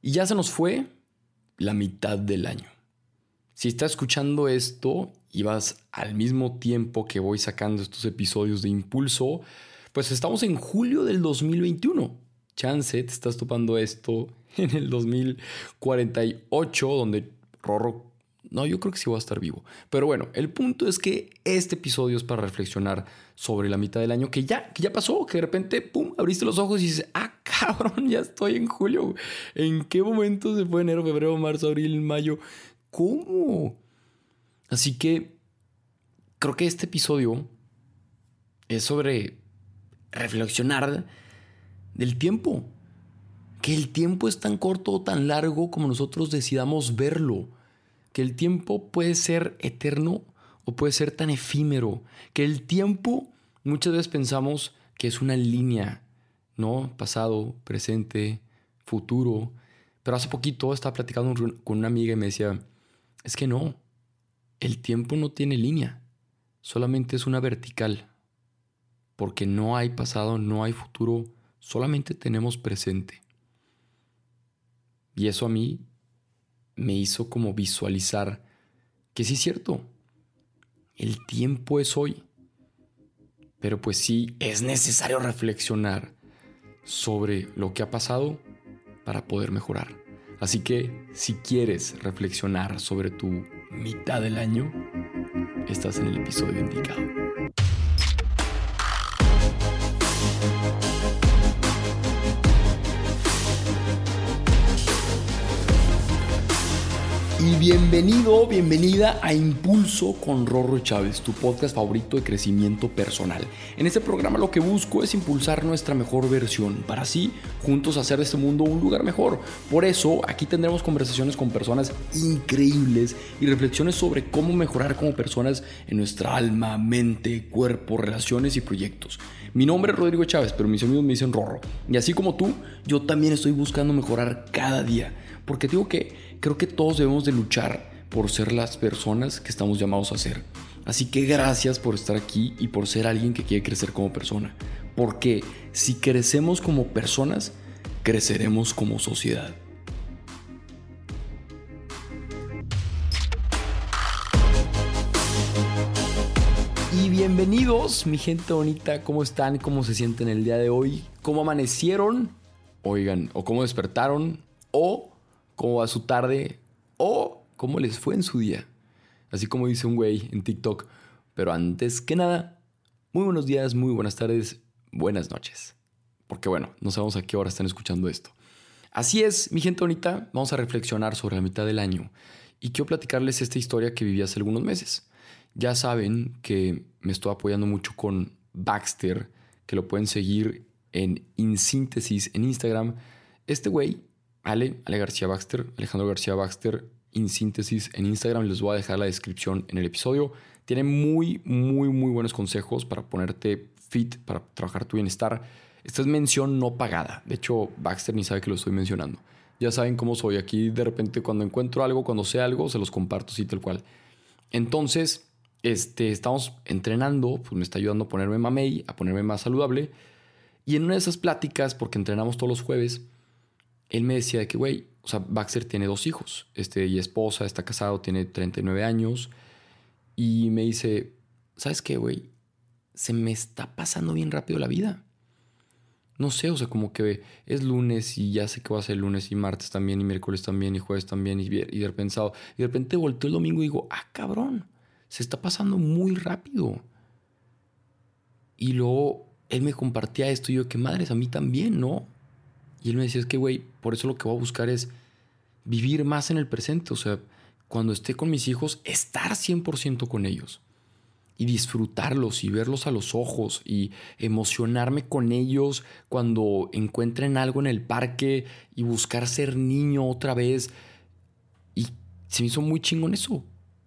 Y ya se nos fue la mitad del año. Si estás escuchando esto y vas al mismo tiempo que voy sacando estos episodios de Impulso, pues estamos en julio del 2021. Chance, te estás topando esto en el 2048, donde Rorro... No, yo creo que sí voy a estar vivo. Pero bueno, el punto es que este episodio es para reflexionar sobre la mitad del año que ya pasó, que de repente, pum, abriste los ojos y dices, cabrón, ya estoy en julio. ¿En qué momento se fue enero, febrero, marzo, abril, mayo? ¿Cómo? Así que creo que este episodio es sobre reflexionar del tiempo. Que el tiempo es tan corto o tan largo como nosotros decidamos verlo. Que el tiempo puede ser eterno o puede ser tan efímero. Que el tiempo muchas veces pensamos que es una línea, ¿no? Pasado, presente, futuro. Pero hace poquito estaba platicando con una amiga y me decía, es que no, el tiempo no tiene línea, solamente es una vertical. Porque no hay pasado, no hay futuro, solamente tenemos presente. Y eso a mí me hizo como visualizar que sí es cierto, el tiempo es hoy. Pero pues sí, es necesario reflexionar sobre lo que ha pasado para poder mejorar. Así que si quieres reflexionar sobre tu mitad del año, estás en el episodio indicado. Y bienvenida a Impulso con Rorro Chávez, tu podcast favorito de crecimiento personal. En este programa lo que busco es impulsar nuestra mejor versión para así juntos hacer de este mundo un lugar mejor. Por eso aquí tendremos conversaciones con personas increíbles y reflexiones sobre cómo mejorar como personas en nuestra alma, mente, cuerpo, relaciones y proyectos. Mi nombre es Rodrigo Chávez, pero mis amigos me dicen Rorro. Y así como tú, yo también estoy buscando mejorar cada día. Porque digo que creo que todos debemos de luchar por ser las personas que estamos llamados a ser. Así que gracias por estar aquí y por ser alguien que quiere crecer como persona. Porque si crecemos como personas, creceremos como sociedad. Y bienvenidos, mi gente bonita. ¿Cómo están? ¿Cómo se sienten el día de hoy? ¿Cómo amanecieron? Oigan, o cómo despertaron, o cómo va su tarde, o cómo les fue en su día. Así como dice un güey en TikTok. Pero antes que nada, muy buenos días, muy buenas tardes, buenas noches. Porque bueno, no sabemos a qué hora están escuchando esto. Así es, mi gente bonita, vamos a reflexionar sobre la mitad del año. Y quiero platicarles esta historia que viví hace algunos meses. Ya saben que me estoy apoyando mucho con Baxter, que lo pueden seguir en InSíntesis en Instagram. Este güey, Ale García Baxter, Alejandro García Baxter, InSíntesis en Instagram. Les voy a dejar la descripción en el episodio. Tiene muy buenos consejos para ponerte fit, para trabajar tu bienestar. Esta es mención no pagada. De hecho, Baxter ni sabe que lo estoy mencionando. Ya saben cómo soy. Aquí de repente cuando encuentro algo, cuando sé algo, se los comparto así tal cual. Entonces, estamos entrenando. Pues me está ayudando a ponerme mamey, a ponerme más saludable. Y en una de esas pláticas, porque entrenamos todos los jueves, él me decía de que, güey, o sea, Baxter tiene 2 hijos, y esposa, está casado, tiene 39 años. Y me dice, ¿sabes qué, güey? Se me está pasando bien rápido la vida. No sé, o sea, como que es lunes y ya sé que va a ser lunes y martes también y miércoles también y jueves también y de repente volteo el domingo y digo, cabrón, se está pasando muy rápido. Y luego él me compartía esto y yo, que madres, a mí también, ¿no? Y él me decía, es que, güey, por eso lo que voy a buscar es vivir más en el presente. O sea, cuando esté con mis hijos, estar 100% con ellos. Y disfrutarlos y verlos a los ojos y emocionarme con ellos cuando encuentren algo en el parque y buscar ser niño otra vez. Y se me hizo muy chingón eso.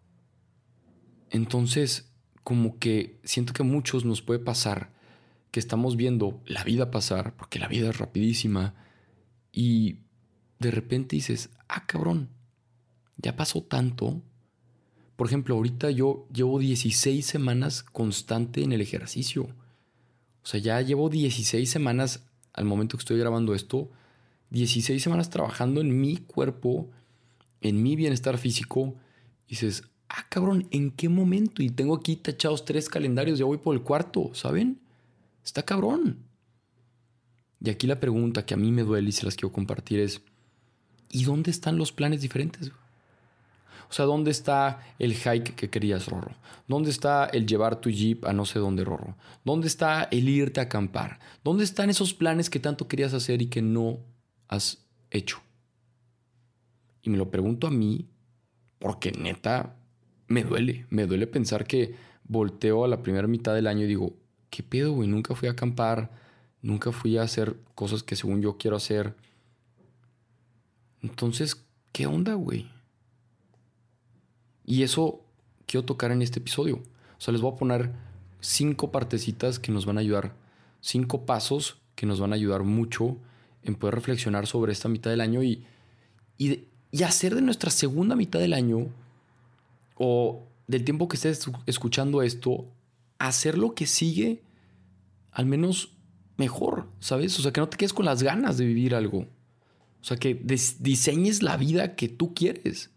Entonces, como que siento que a muchos nos puede pasar que estamos viendo la vida pasar, porque la vida es rapidísima, y de repente dices, cabrón, ya pasó tanto. Por ejemplo, ahorita yo llevo 16 semanas constante en el ejercicio. O sea, ya llevo 16 semanas al momento que estoy grabando esto, 16 semanas trabajando en mi cuerpo, en mi bienestar físico. Y dices, cabrón, ¿en qué momento? Y tengo aquí tachados 3 calendarios, ya voy por el cuarto, ¿saben? Está cabrón. Y aquí la pregunta que a mí me duele y se las quiero compartir es, ¿y dónde están los planes diferentes? O sea, ¿dónde está el hike que querías, Rorro? ¿Dónde está el llevar tu jeep a no sé dónde, Rorro? ¿Dónde está el irte a acampar? ¿Dónde están esos planes que tanto querías hacer y que no has hecho? Y me lo pregunto a mí porque neta me duele pensar que volteo a la primera mitad del año y digo, ¿qué pedo, güey? Nunca fui a acampar, nunca fui a hacer cosas que según yo quiero hacer. Entonces, ¿qué onda, güey? Y eso quiero tocar en este episodio. O sea, les voy a poner 5 partecitas que nos van a ayudar, 5 pasos que nos van a ayudar mucho en poder reflexionar sobre esta mitad del año y hacer de nuestra segunda mitad del año o del tiempo que estés escuchando esto, hacer lo que sigue al menos mejor, ¿sabes? O sea, que no te quedes con las ganas de vivir algo. O sea, que diseñes la vida que tú quieres.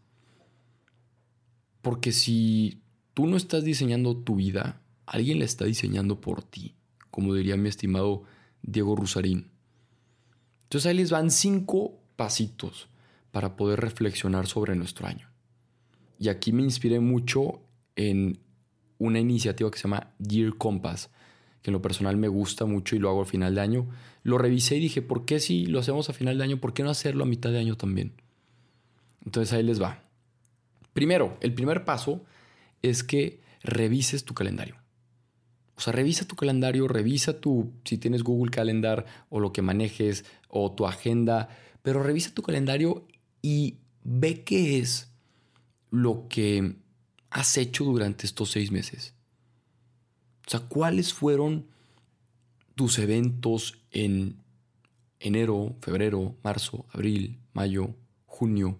Porque si tú no estás diseñando tu vida, alguien la está diseñando por ti, como diría mi estimado Diego Rusarín. Entonces ahí les van 5 pasitos para poder reflexionar sobre nuestro año. Y aquí me inspiré mucho en una iniciativa que se llama Year Compass, que en lo personal me gusta mucho y lo hago al final de año. Lo revisé y dije, ¿por qué si lo hacemos a final de año? ¿Por qué no hacerlo a mitad de año también? Entonces ahí les va. Primero, el primer paso es que revises tu calendario. O sea, revisa tu calendario, si tienes Google Calendar o lo que manejes o tu agenda, pero revisa tu calendario y ve qué es lo que has hecho durante estos 6 meses. O sea, ¿cuáles fueron tus eventos en enero, febrero, marzo, abril, mayo, junio?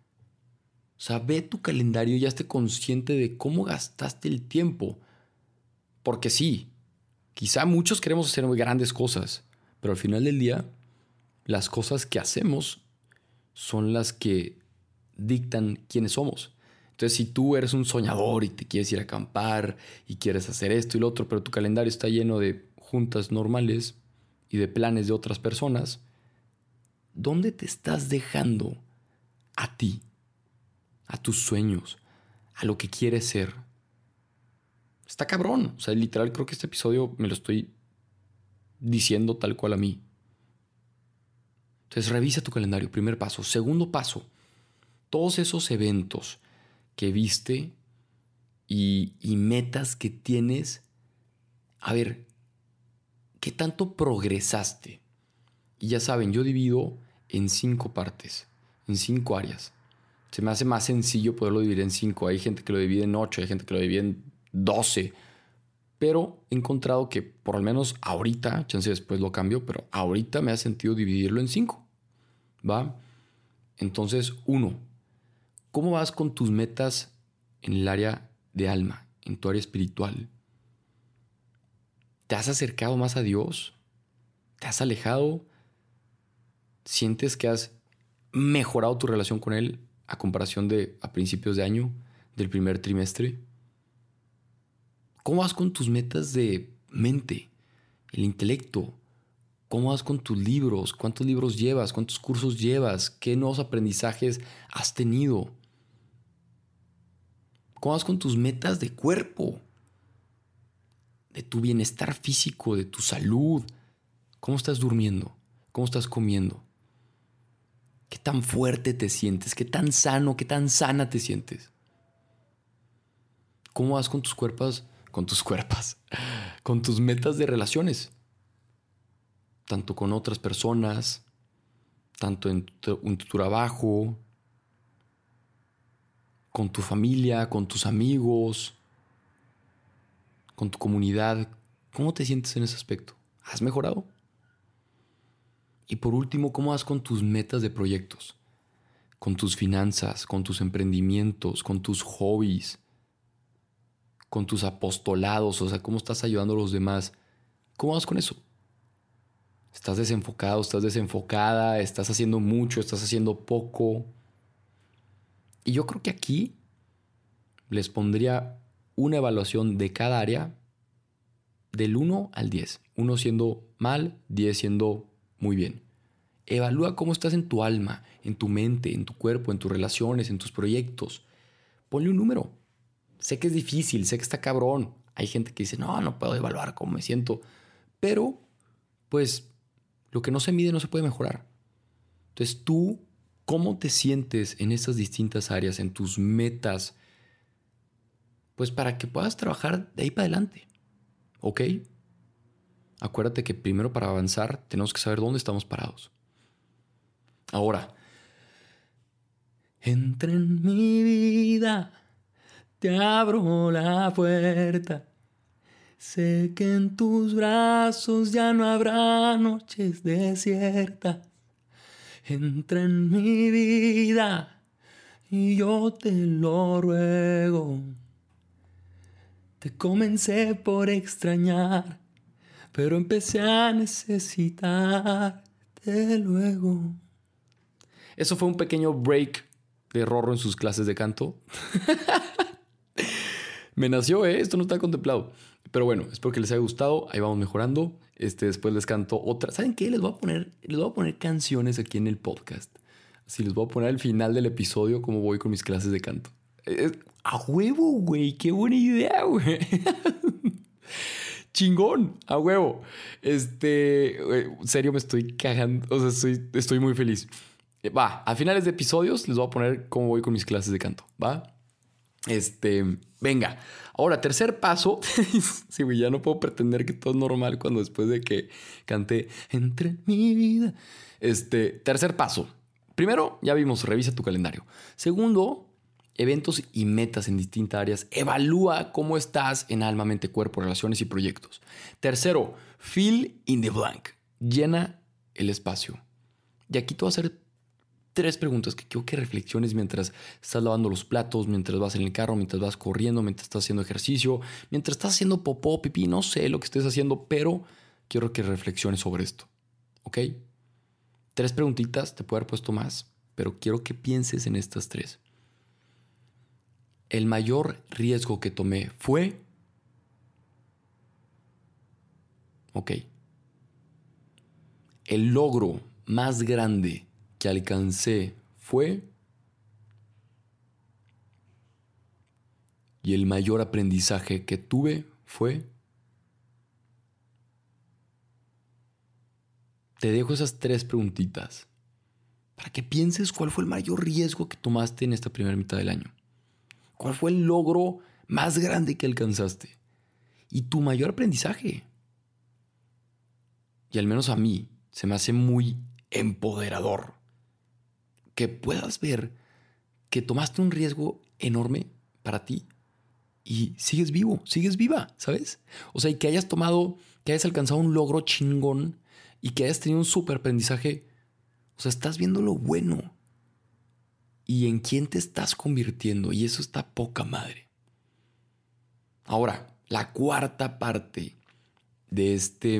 O sea, ve tu calendario y ya esté consciente de cómo gastaste el tiempo. Porque sí, quizá muchos queremos hacer muy grandes cosas, pero al final del día, las cosas que hacemos son las que dictan quiénes somos. Entonces, si tú eres un soñador y te quieres ir a acampar y quieres hacer esto y lo otro, pero tu calendario está lleno de juntas normales y de planes de otras personas, ¿dónde te estás dejando a ti, a tus sueños, a lo que quieres ser? Está cabrón. O sea, literal creo que este episodio me lo estoy diciendo tal cual a mí. Entonces, revisa tu calendario, primer paso. Segundo paso, todos esos eventos que viste y metas que tienes, a ver, ¿qué tanto progresaste? Y ya saben, yo divido en 5 partes, en 5 áreas. Se me hace más sencillo poderlo dividir en 5. Hay gente que lo divide en 8, hay gente que lo divide en 12. Pero he encontrado que por lo menos ahorita, chance después lo cambio, pero ahorita me ha sentido dividirlo en 5. ¿Va? Entonces, 1. ¿Cómo vas con tus metas en el área de alma, en tu área espiritual? ¿Te has acercado más a Dios? ¿Te has alejado? ¿Sientes que has mejorado tu relación con Él a comparación de a principios de año, del primer trimestre? ¿Cómo vas con tus metas de mente, el intelecto? ¿Cómo vas con tus libros? ¿Cuántos libros llevas? ¿Cuántos cursos llevas? ¿Qué nuevos aprendizajes has tenido? ¿Cómo vas con tus metas de cuerpo? De tu bienestar físico, de tu salud. ¿Cómo estás durmiendo? ¿Cómo estás comiendo? ¿Qué tan fuerte te sientes? ¿Qué tan sano, qué tan sana te sientes? ¿Cómo vas con tus cuerpos? Con tus metas de relaciones. Tanto con otras personas, tanto en tu trabajo, con tu familia, con tus amigos, con tu comunidad. ¿Cómo te sientes en ese aspecto? ¿Has mejorado? Y por último, ¿cómo vas con tus metas de proyectos? Con tus finanzas, con tus emprendimientos, con tus hobbies, con tus apostolados, o sea, ¿cómo estás ayudando a los demás? ¿Cómo vas con eso? Estás desenfocado, estás desenfocada, estás haciendo mucho, estás haciendo poco. Y yo creo que aquí les pondría una evaluación de cada área del 1 al 10. 1 siendo mal, 10 siendo muy bien. Evalúa cómo estás en tu alma, en tu mente, en tu cuerpo, en tus relaciones, en tus proyectos. Ponle un número. Sé que es difícil, sé que está cabrón. Hay gente que dice, no puedo evaluar cómo me siento. Pero, pues, lo que no se mide no se puede mejorar. Entonces, tú, ¿cómo te sientes en estas distintas áreas, en tus metas? Pues para que puedas trabajar de ahí para adelante. ¿Ok? Acuérdate que primero para avanzar tenemos que saber dónde estamos parados. Ahora, entra en mi vida, te abro la puerta. Sé que en tus brazos ya no habrá noches desiertas. Entra en mi vida y yo te lo ruego. Te comencé por extrañar, pero empecé a necesitarte luego. Eso fue un pequeño break de Rorro en sus clases de canto. Me nació, esto no está contemplado. Pero bueno, espero que les haya gustado. Ahí vamos mejorando. Después les canto otra. ¿Saben qué? Les voy a poner canciones aquí en el podcast. Así les voy a poner al final del episodio cómo voy con mis clases de canto. A huevo, güey. Qué buena idea, güey. Chingón, a huevo. En serio me estoy cagando. O sea, estoy muy feliz. Va, a finales de episodios les voy a poner cómo voy con mis clases de canto. Va. Venga. Ahora, tercer paso. Sí, güey, ya no puedo pretender que todo es normal cuando después de que canté Entre mi vida. Tercer paso. Primero, ya vimos, revisa tu calendario. Segundo, eventos y metas en distintas áreas. Evalúa cómo estás en alma, mente, cuerpo, relaciones y proyectos. Tercero, fill in the blank. Llena el espacio. Y aquí te voy a hacer 3 preguntas que quiero que reflexiones mientras estás lavando los platos, mientras vas en el carro, mientras vas corriendo, mientras estás haciendo ejercicio, mientras estás haciendo popó, pipí, no sé lo que estés haciendo, pero quiero que reflexiones sobre esto. ¿Ok? 3 preguntitas, te puedo haber puesto más, pero quiero que pienses en estas 3. El mayor riesgo que tomé fue... Ok. El logro más grande que alcancé fue... Y el mayor aprendizaje que tuve fue... Te dejo esas 3 preguntitas para que pienses cuál fue el mayor riesgo que tomaste en esta primera mitad del año. ¿Cuál fue el logro más grande que alcanzaste? Y tu mayor aprendizaje. Y al menos a mí se me hace muy empoderador que puedas ver que tomaste un riesgo enorme para ti y sigues vivo, sigues viva, ¿sabes? O sea, y que hayas alcanzado un logro chingón y que hayas tenido un súper aprendizaje. O sea, estás viendo lo bueno y en quién te estás convirtiendo, y eso está poca madre. Ahora, la cuarta parte de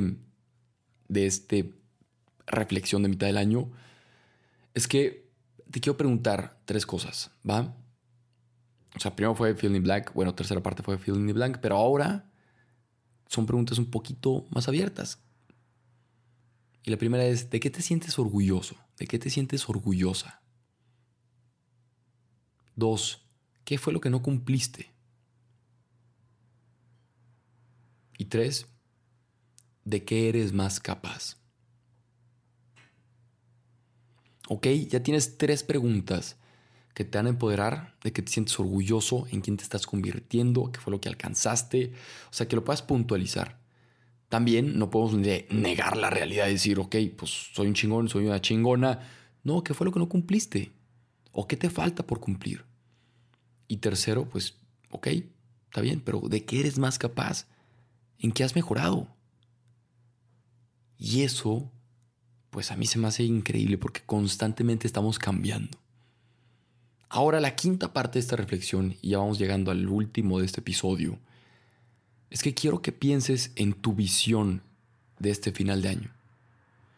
reflexión de mitad del año es que te quiero preguntar 3 cosas, ¿va? O sea, primero fue Fill in the Blank, bueno, tercera parte fue Fill in the Blank, pero ahora son preguntas un poquito más abiertas. Y la primera es, ¿de qué te sientes orgulloso? ¿De qué te sientes orgullosa? 2, ¿qué fue lo que no cumpliste? Y 3, ¿de qué eres más capaz? Ok, ya tienes 3 preguntas que te van a empoderar, de que te sientes orgulloso, en quién te estás convirtiendo, qué fue lo que alcanzaste. O sea, que lo puedas puntualizar. También no podemos negar la realidad y decir, ok, pues soy un chingón, soy una chingona. No, ¿qué fue lo que no cumpliste? ¿O qué te falta por cumplir? Y tercero, pues, ok, está bien, pero ¿de qué eres más capaz? ¿En qué has mejorado? Y eso, pues a mí se me hace increíble porque constantemente estamos cambiando. Ahora la quinta parte de esta reflexión, y ya vamos llegando al último de este episodio, es que quiero que pienses en tu visión de este final de año.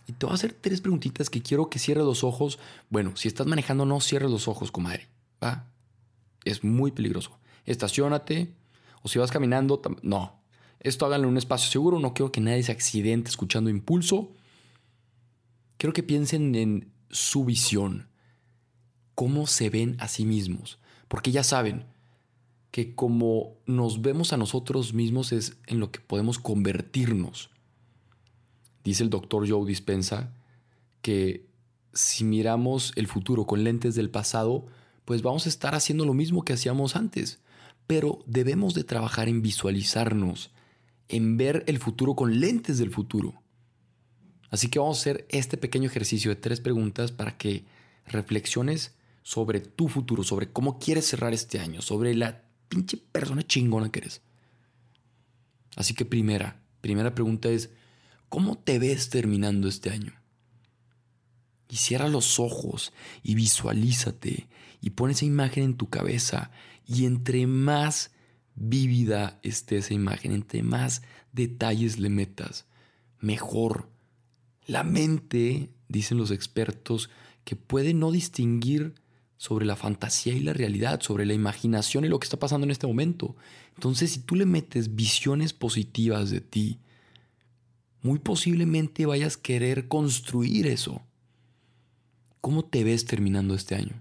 Y te voy a hacer 3 preguntitas que quiero que cierres los ojos. Bueno, si estás manejando, no cierres los ojos, comadre. ¿Va? Es muy peligroso. Estaciónate. O si vas caminando, no. Esto háganlo en un espacio seguro. No quiero que nadie se accidente escuchando impulso. Quiero que piensen en su visión. Cómo se ven a sí mismos. Porque ya saben que como nos vemos a nosotros mismos es en lo que podemos convertirnos. Dice el doctor Joe Dispenza que si miramos el futuro con lentes del pasado, pues vamos a estar haciendo lo mismo que hacíamos antes. Pero debemos de trabajar en visualizarnos, en ver el futuro con lentes del futuro. Así que vamos a hacer este pequeño ejercicio de 3 preguntas para que reflexiones sobre tu futuro, sobre cómo quieres cerrar este año, sobre la pinche persona chingona que eres. Así que primera pregunta es, ¿cómo te ves terminando este año? Y cierra los ojos y visualízate y pon esa imagen en tu cabeza. Y entre más vívida esté esa imagen, entre más detalles le metas, mejor. La mente, dicen los expertos, que puede no distinguir sobre la fantasía y la realidad, sobre la imaginación y lo que está pasando en este momento. Entonces, si tú le metes visiones positivas de ti, muy posiblemente vayas a querer construir eso. ¿Cómo te ves terminando este año?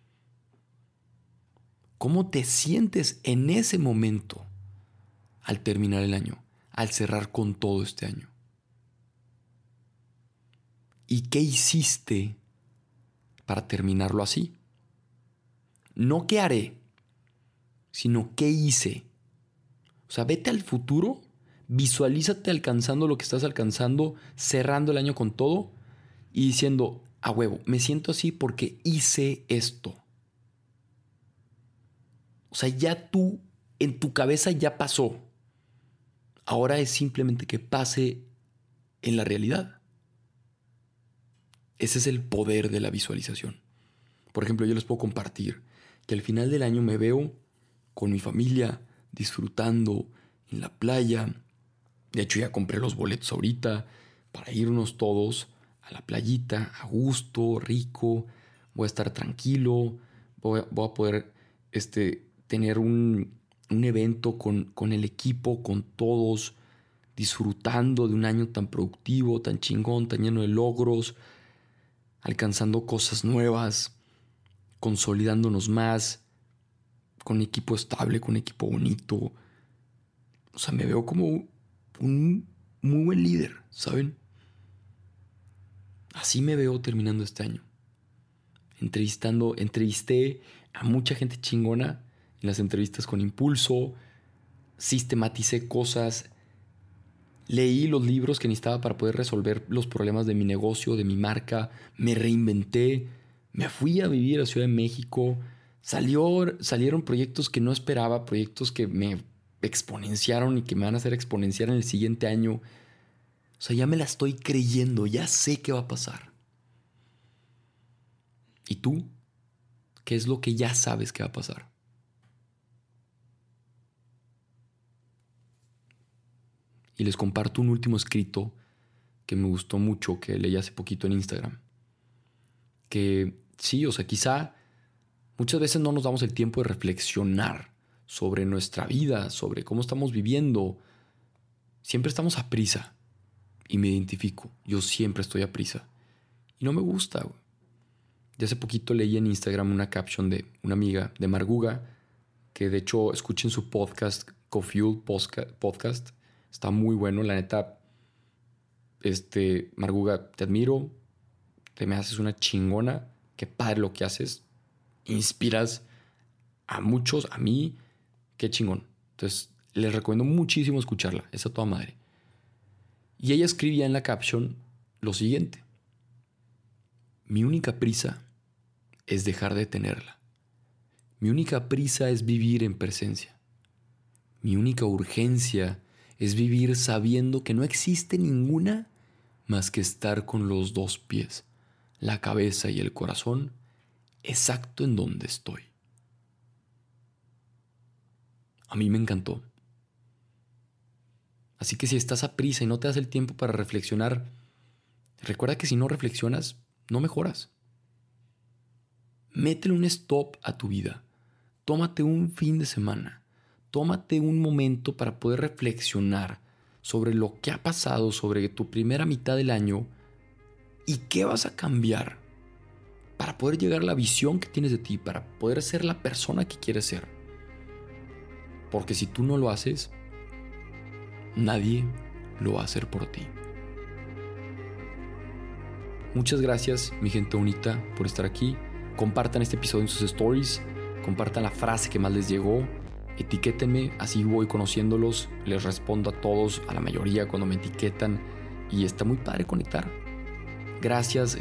¿Cómo te sientes en ese momento al terminar el año, al cerrar con todo este año? ¿Y qué hiciste para terminarlo así? No qué haré, sino qué hice. O sea, vete al futuro, visualízate alcanzando lo que estás alcanzando, cerrando el año con todo y diciendo, a huevo, me siento así porque hice esto. O sea, ya tú, en tu cabeza ya pasó. Ahora es simplemente que pase en la realidad. Ese es el poder de la visualización. Por ejemplo, yo les puedo compartir que al final del año me veo con mi familia, disfrutando en la playa. De hecho, ya compré los boletos ahorita para irnos todos a la playita, a gusto, rico. Voy a estar tranquilo. Voy a poder tener un evento con el equipo, con todos, disfrutando de un año tan productivo, tan chingón, tan lleno de logros, alcanzando cosas nuevas, consolidándonos más, con un equipo estable, con un equipo bonito. O sea, me veo como un muy buen líder, ¿saben? Así me veo terminando este año. Entrevisté a mucha gente chingona en las entrevistas con Impulso, sistematicé cosas, leí los libros que necesitaba para poder resolver los problemas de mi negocio, de mi marca, me reinventé, me fui a vivir a Ciudad de México, salieron proyectos que no esperaba, proyectos que me exponenciaron y que me van a hacer exponenciar en el siguiente año. O sea, ya me la estoy creyendo, ya sé qué va a pasar. ¿Y tú? ¿Qué es lo que ya sabes que va a pasar? Y les comparto un último escrito que me gustó mucho, que leí hace poquito en Instagram. Que sí, o sea, quizá muchas veces no nos damos el tiempo de reflexionar sobre nuestra vida, sobre cómo estamos viviendo. Siempre estamos a prisa. Y me identifico. Yo siempre estoy a prisa. Y no me gusta, güey. De hace poquito leí en Instagram una caption de una amiga de Marguga, que de hecho escuchen su podcast, Cofuel Podcast. Está muy bueno, la neta. Marguga, te admiro. Te me haces una chingona. Qué padre lo que haces. Inspiras a muchos, a mí. Qué chingón. Entonces, les recomiendo muchísimo escucharla. Es a toda madre. Y ella escribía en la caption lo siguiente. Mi única prisa es dejar de tenerla. Mi única prisa es vivir en presencia. Mi única urgencia es vivir sabiendo que no existe ninguna más que estar con los 2 pies, la cabeza y el corazón, exacto en donde estoy. A mí me encantó. Así que si estás a prisa y no te das el tiempo para reflexionar, Recuerda que si no reflexionas, no mejoras. Métele un stop a tu vida. Tómate un fin de semana. Tómate un momento para poder reflexionar sobre lo que ha pasado, sobre tu primera mitad del año y qué vas a cambiar para poder llegar a la visión que tienes de ti, para poder ser la persona que quieres ser. Porque si tú no lo haces, nadie lo va a hacer por ti. Muchas gracias, mi gente bonita, por estar aquí. Compartan este episodio en sus stories. Compartan la frase que más les llegó. Etiquétenme, así voy conociéndolos. Les respondo a todos, a la mayoría cuando me etiquetan. Y está muy padre conectar. Gracias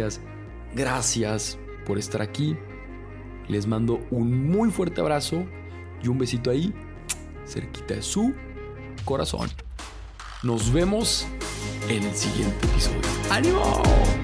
por estar aquí. Les mando un muy fuerte abrazo y un besito ahí, cerquita de su corazón. Nos vemos en el siguiente episodio. ¡Ánimo!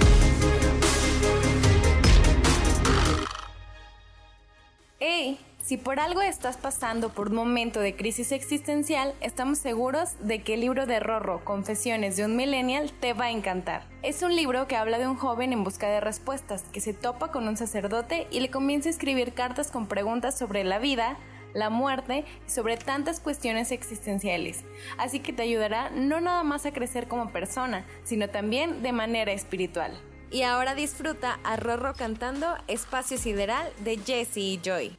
¡Hey! Si por algo estás pasando por un momento de crisis existencial, estamos seguros de que el libro de Rorro, Confesiones de un Millennial, te va a encantar. Es un libro que habla de un joven en busca de respuestas, que se topa con un sacerdote y le comienza a escribir cartas con preguntas sobre la vida, la muerte y sobre tantas cuestiones existenciales. Así que te ayudará no nada más a crecer como persona, sino también de manera espiritual. Y ahora disfruta a Rorro cantando Espacio Sideral de Jesse y Joy.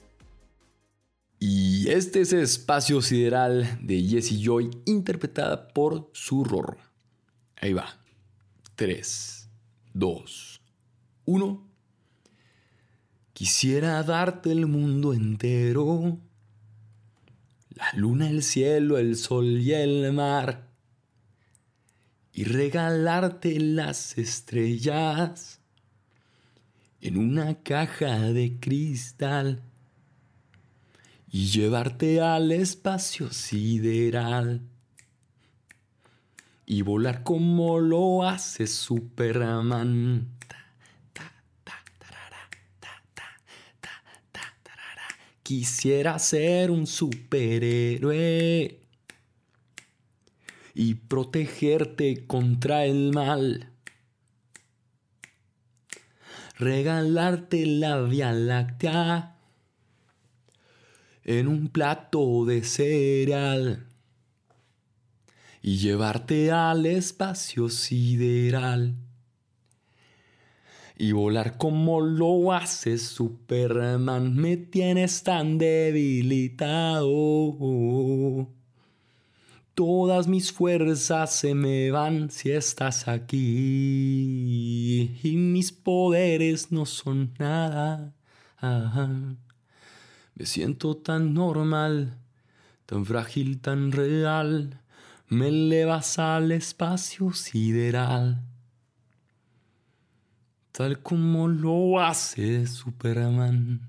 Y este es Espacio Sideral de Jessie Joy, interpretada por su Rorro. Ahí va. 3, 2, 1. Quisiera darte el mundo entero, la luna, el cielo, el sol y el mar, y regalarte las estrellas en una caja de cristal. Y llevarte al espacio sideral y volar como lo hace Superman. Quisiera ser un superhéroe y protegerte contra el mal. Regalarte la Vía Láctea en un plato de cereal y llevarte al espacio sideral y volar como lo hace Superman. Me tienes tan debilitado, todas mis fuerzas se me van si estás aquí y mis poderes no son nada. Me siento tan normal, tan frágil, tan real. Me elevas al espacio sideral, tal como lo hace Superman.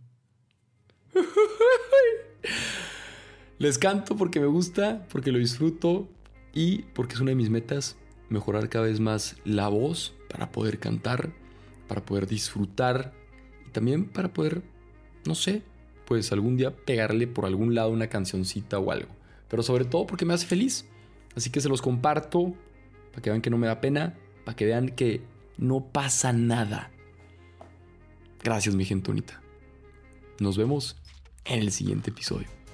Les canto porque me gusta, porque lo disfruto y porque es una de mis metas, mejorar cada vez más la voz para poder cantar, para poder disfrutar y también para poder, no sé, pues algún día pegarle por algún lado una cancioncita o algo. Pero sobre todo porque me hace feliz. Así que se los comparto para que vean que no me da pena, para que vean que no pasa nada. Gracias, mi gente bonita. Nos vemos en el siguiente episodio.